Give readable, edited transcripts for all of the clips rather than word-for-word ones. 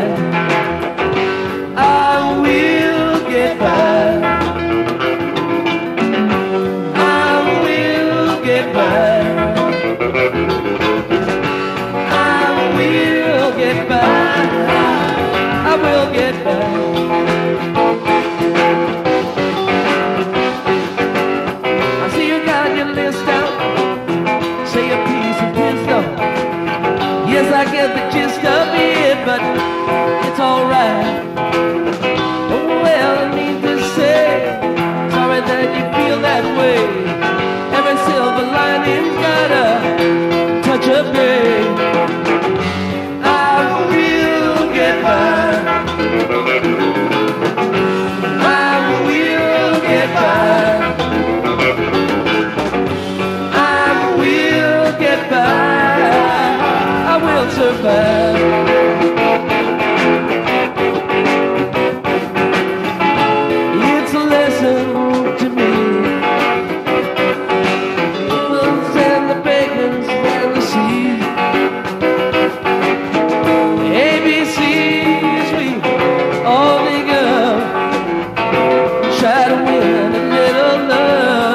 I will get by. I will get by. I will get by. I will get by. I see you got your list out. Say a piece of wisdom. Yes, I get the gist of it, but it's alright. Oh, well, I need to say, sorry that you feel that way. Every silver lining's got a touch of gray. I will get by. I will get by. I will get by. I will survive. It's a lesson to me. The moons and the bacons and the seas. ABCs we all make up. Try to win a little love.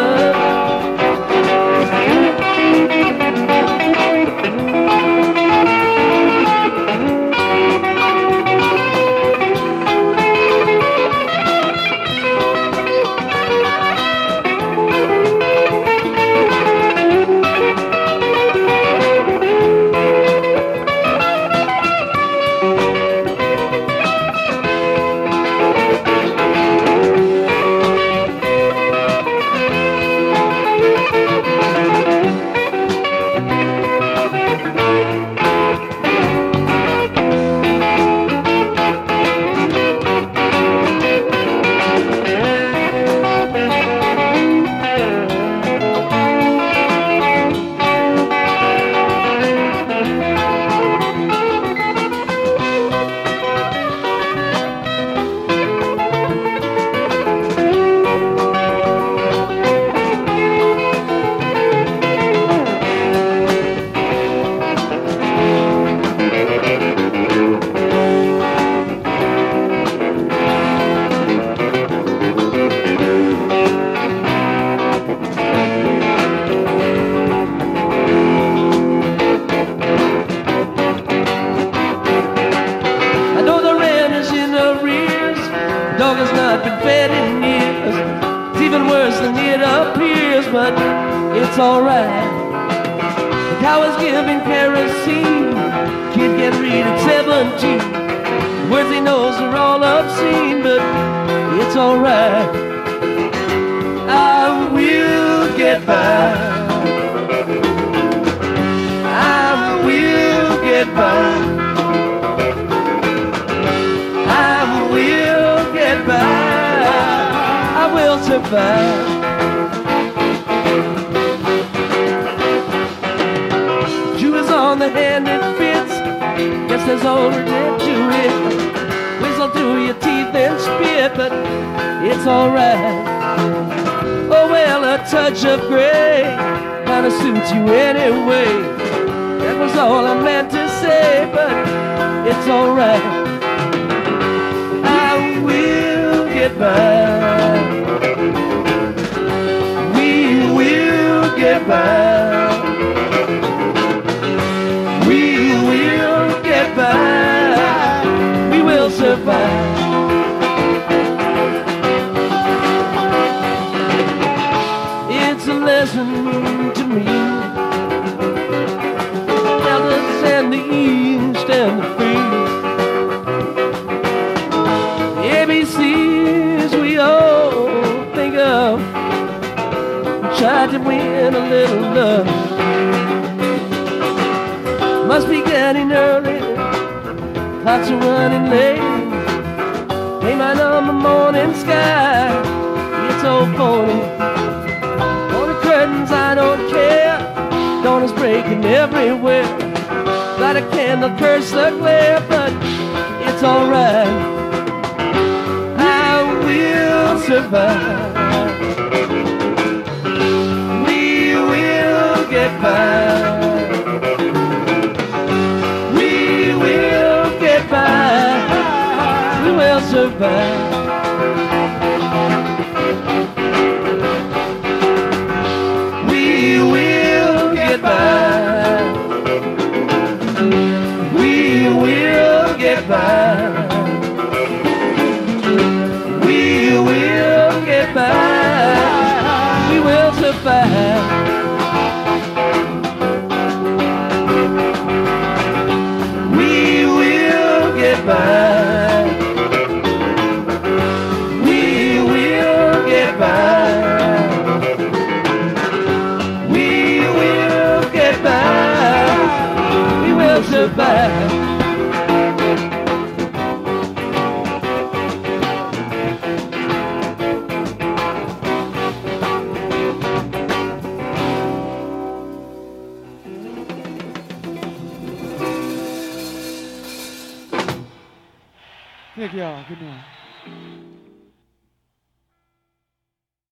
Dog has not been fed in years. It's even worse than it appears, but it's alright. The cow is giving kerosene. Kid get read at 17. Words he knows are all obscene, but it's alright. I will get by. I will get by. I will get by. I will survive. Jew is on the hand it fits. Guess there's already to it. Whistle through your teeth and spit, but it's alright. Oh well, a touch of gray kinda suits you anyway. That was all I meant to say, but it's alright. Get by. We will get by. We will get by. We will survive. It's a lesson to me. Elders and the east and the free. ABCs we all think of. Try to win a little love. Must be getting early. Clocks are running late. Came out on the morning sky. It's so phony. On the curtains I don't care. Dawn is breaking everywhere. Light a candle, curse the glare, but it's alright. Survive. We will get by. We will get by. survive. We will get by. We will get by. We will get by. We will survive. We will get by. We will get by. We will get by. We will survive. Thank y'all. Good night.